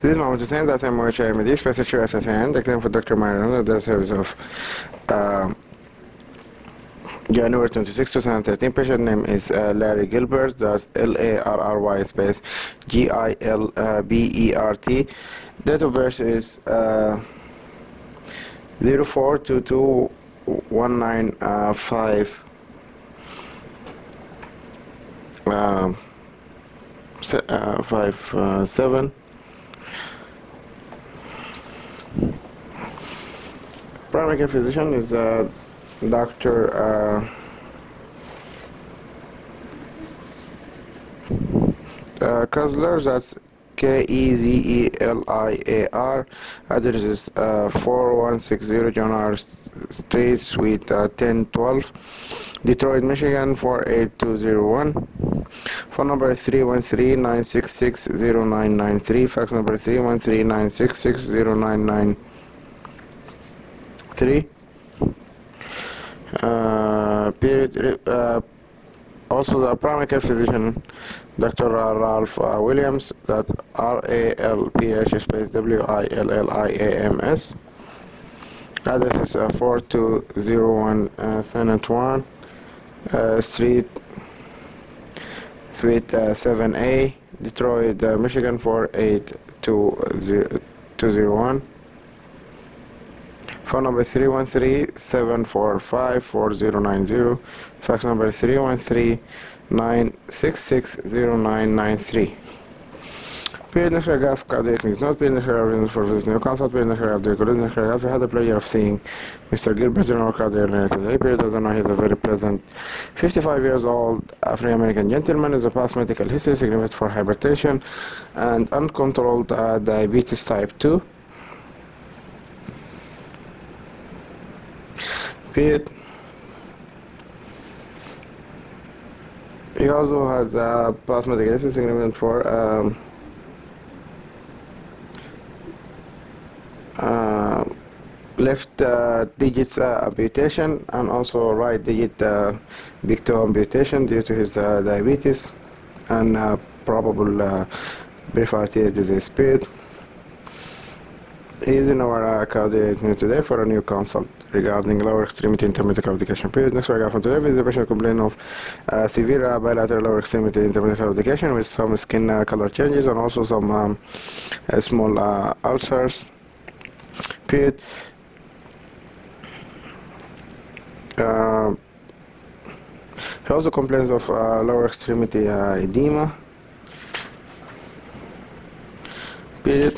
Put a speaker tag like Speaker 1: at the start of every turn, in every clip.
Speaker 1: This is Mohammed Hussain, that's MOHIMD, Special SSN, the claim for Dr. Myron of the service of January 26, 2013. Patient name is Larry Gilbert, that's Larry space Gilbert. Date of birth is 04221957. Primary care physician is Dr. Kezler, that's Kezeeliar. Address is 4160 John R. Street, Suite 1012, Detroit, Michigan 48201. Phone number 313-966-0993. Fax number 313-966-0993. Also the primary care physician, Dr. Ralph Williams, that's RALPH space WILLIAMS. Address is 4201 San Antoine Street, Suite 7A, Detroit, Michigan 48201. Phone number 313-745-4090. Fax number 313-966-0993. Period Nashagaf cardiac needs not period Nashagaf for visiting your consult. Period Nashagaf the Korean Nashagaf. We had the pleasure of seeing Mr. Gilbert in our cardiac today. Period doesn't know he's a very pleasant 55 years old African American gentleman with a past medical history significant for hypertension and uncontrolled diabetes type 2. Period. He also has past medical history significant for left digits amputation and also right digit big toe amputation due to his diabetes and probable peripheral artery disease. Period. He is in our cardiac unit today for a new consult regarding lower extremity intermittent claudication. Period. Next paragraph from today is the patient complaint of severe bilateral lower extremity intermittent claudication with some skin color changes and also some small ulcers. Period. He also complains of lower extremity edema. Period.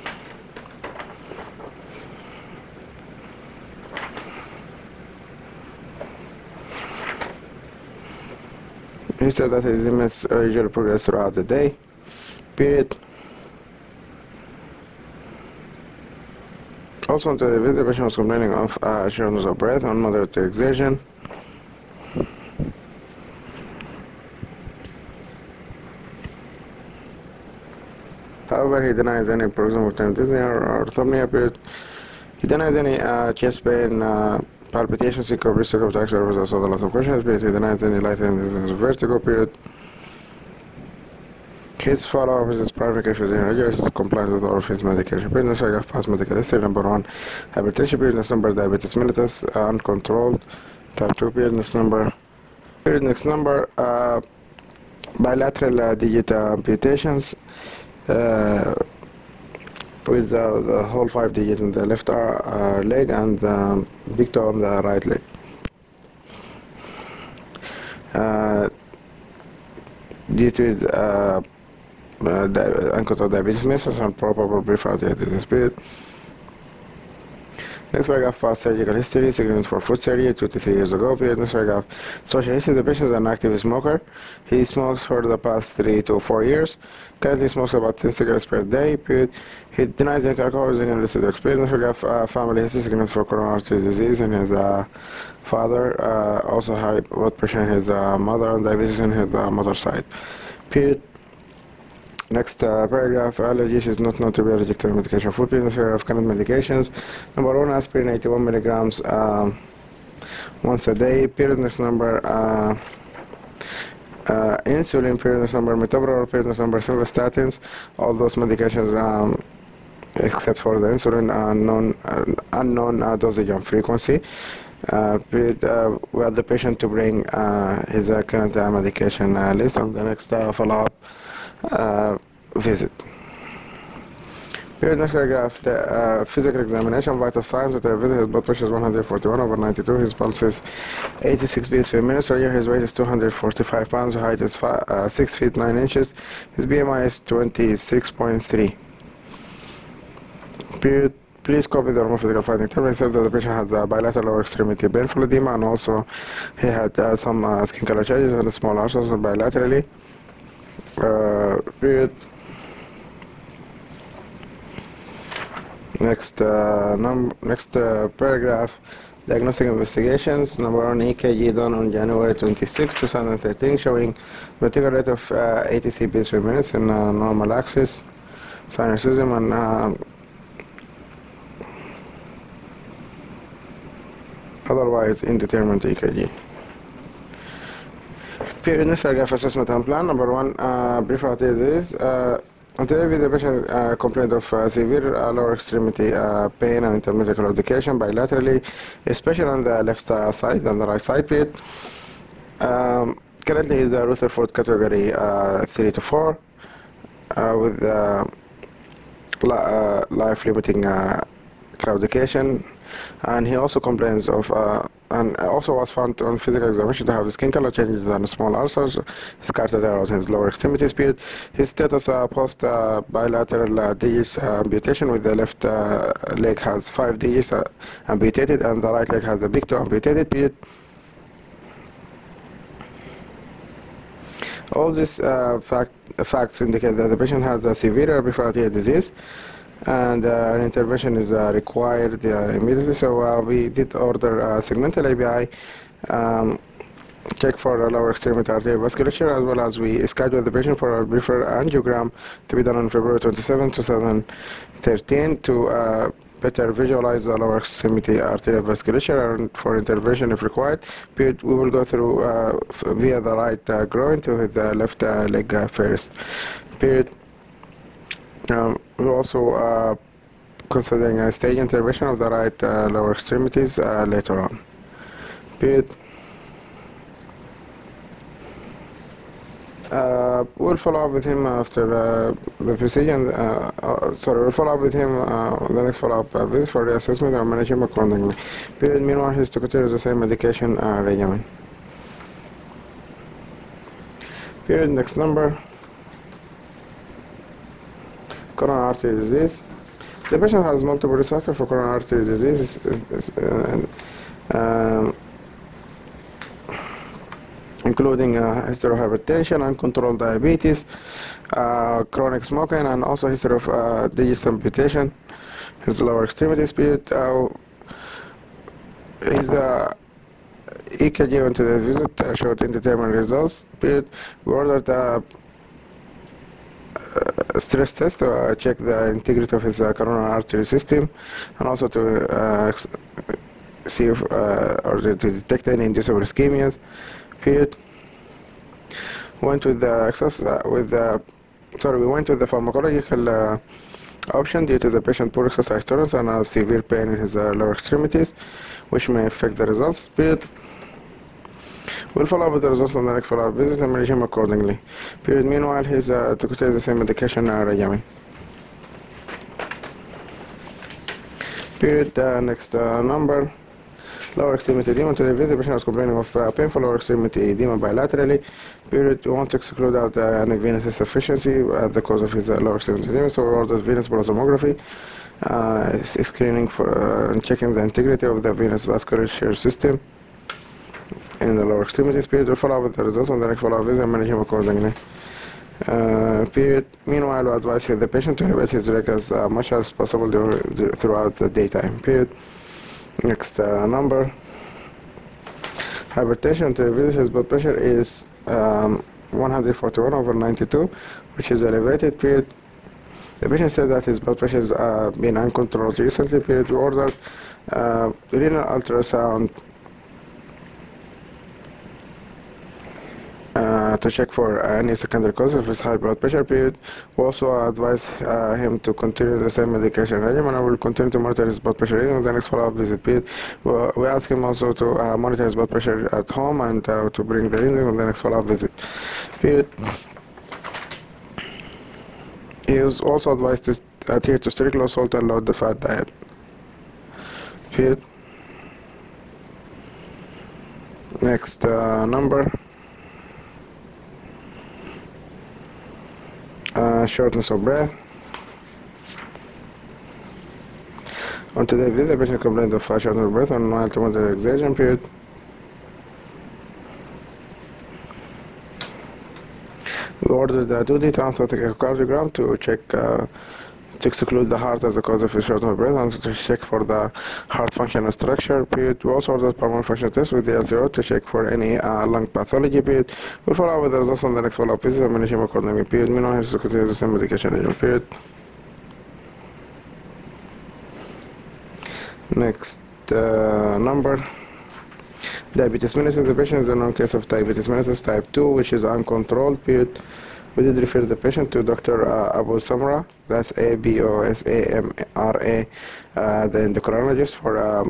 Speaker 1: He said that his MS usually progress throughout the day. Period. Also on the visit, the patient was complaining of shortness of breath and moderate exertion. However, he denies any proximal dyspnea or orthopnea. Period. He denies any chest pain, palpitations, syncope, risk of attacks, or also the loss of consciousness. Period. He denies any lightheadedness of vertigo. Period. His follow-up with his primary care physician is compliant with all of his medication. Period. Next paragraph, past medical history. Number 1, hypertension. Period. Next number, diabetes mellitus, uncontrolled. Type 2. Period. Next number. Period. Next number, bilateral digit amputations with the whole 5 digits in the left leg and big toe on the right leg. Due to his uncontrolled diabetes mellitus and probable peripheral artery disease. Period. Next paragraph, past surgical history, significant for foot surgery 2 to 3 years ago. Period. Next paragraph, social history. The patient is an active smoker. He smokes for the past 3 to 4 years. Currently smokes about 10 cigarettes per day. Period. He denies any alcohol using illicit experience. Next paragraph, family history, significant for coronary artery disease in his father. Also high blood pressure in his mother and diabetes in his mother's side. Period. Next paragraph, allergies is not known to be allergic to medication. Food pills of current medications. Number 1, aspirin 81 milligrams once a day. Period. Next number, insulin. Period. Next number, metoprolol. Period. Next number, simvastatins. All those medications except for the insulin unknown dosage and frequency. We want the patient to bring his current medication list on the next follow-up visit. Here in the graph, the physical examination, vital signs with a visit. His blood pressure is 141/92. His pulse is 86 beats per minute. So here his weight is 245 pounds. His height is 6 feet 9 inches. His BMI is 26.3. Period. Please copy the normal physical finding table. Except that the patient had bilateral lower extremity painful edema, and also he had some skin color changes and small ulcers bilaterally. Period. Next paragraph, diagnostic investigations. Number 1, EKG done on January 26, 2013, showing vertical rate of 83 beats per minute in normal axis, sinusoidal, and otherwise indeterminate EKG. Period. Next paragraph, assessment and plan. Number 1, brief about disease. Today, the patient complained of severe lower extremity pain and intermittent claudication bilaterally, especially on the left side and the right side. Period. Currently, he's a Rutherford category 3 to 4 with life-limiting claudication, and he also complains of and also was found on physical examination to have skin color changes and small ulcers scattered around his lower extremities. Period. His status post bilateral digits amputation, with the left leg has 5 digits amputated and the right leg has the big toe amputated. Period. All these facts indicate that the patient has a severe peripheral arterial disease, and an intervention is required immediately. So we did order segmental ABI, check for lower extremity arterial vasculature, as well as we scheduled the patient for a peripheral angiogram to be done on February 27, 2013 to better visualize the lower extremity arterial vasculature and for intervention if required. We will go through via the right groin to the left leg first. Period. We're also considering a stage intervention of the right lower extremities later on. Period. We'll follow up with him after the procedure. We'll follow up with him on the next follow-up visit for reassessment and manage him accordingly. Period. Meanwhile, he's to continue the same medication regimen. Period. Next number. Coronary artery disease. The patient has multiple risk factors for coronary artery disease, including history of hypertension, uncontrolled diabetes, chronic smoking, and also history of digit amputation. His lower extremities. Period. His EKG went to the visit showed indeterminate results. Period. We ordered stress test to check the integrity of his coronary artery system, and also to see if or to detect any inducible ischemias. Period. Went with the we went with the pharmacological option due to the patient poor exercise tolerance and severe pain in his lower extremities, which may affect the results. Period. We'll follow up with the results on the next follow-up visit and manage him accordingly. Period. Meanwhile, he's to continue the same medication regimen. Period. Next number. Lower extremity edema. Today, the patient was complaining of painful lower extremity edema bilaterally. Period. We want to exclude out any venous insufficiency at the cause of his lower extremity edema, so we ordered venous polysomnography, screening for and checking the integrity of the venous vasculature system in the lower extremities. Period. We'll follow up with the results on the next follow-up visit and manage him accordingly. Period. Meanwhile, we advise the patient to elevate his leg as much as possible throughout the daytime. Period. Next number. Hypertension. To visit, his blood pressure is 141/92, which is elevated. Period. The patient said that his blood pressure has been uncontrolled recently. Period. We ordered renal ultrasound to check for any secondary causes of his high blood pressure. Period. We also advise him to continue the same medication regimen and will continue to monitor his blood pressure reading with the next follow-up visit. Period. We ask him also to monitor his blood pressure at home and to bring the reading with the next follow-up visit. Period. He is also advised to adhere to strict low salt and low fat diet. Period. Next number. Shortness of breath. On today's visit, the patient complained of shortness of breath on mild to moderate exertion. Period. We ordered the 2D transvatic echocardiogram to check to exclude the heart as a cause of shortness of breath and to check for the heart function and structure. Period. We also ordered pulmonary function test with the LCO to check for any lung pathology. Period. We'll follow up with the results on the next follow-up visit and manage him accordingly. Period. Meanwhile, he has to continue the same medication regimen. Period. Next number. Diabetes mellitus. The patient is a known case of diabetes mellitus type 2, which is uncontrolled. Period. We did refer the patient to Dr. Abu Samra, that's Abosamra, the endocrinologist, for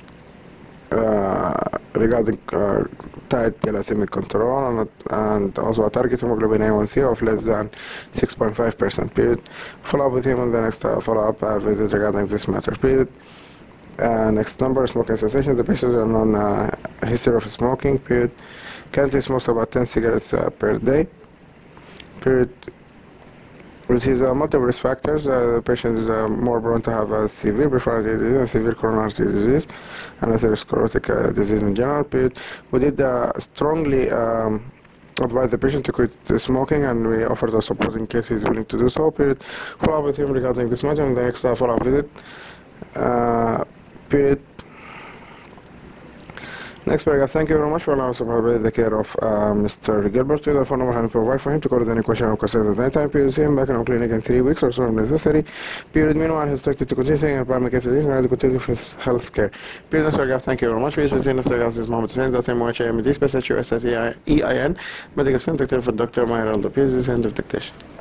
Speaker 1: regarding tight glycemic control and also a target hemoglobin A1C of less than 6.5%. Period. Follow up with him on the next follow-up visit regarding this matter. Period. Next number, smoking cessation. The patient is on history of smoking. Period. Currently smokes about 10 cigarettes per day. Period. With his multiple risk factors, the patient is more prone to have a severe peripheral disease and severe coronary disease and atherosclerotic disease in general. Period. We did strongly advise the patient to quit smoking, and we offered our support in case he's willing to do so. Period. Follow up with him regarding this matter in the next follow-up visit. Period. Next paragraph. Thank you very much for allowing us to provide the care of Mr. Gilbert. The phone number I provide for him to cover any question or concerns at any time. Period. See him back in our clinic in 3 weeks or so if necessary. Period. Meanwhile, he's expected to continue seeing a primary care physician and to continue with his health care. Period. Next paragraph. Thank you very much. Please see Mr. Gilbert Mohammed Hussein. That's MHIMD, special HUSSEIN, medical center for Dr. Mayer Aldo. Please, end of dictation.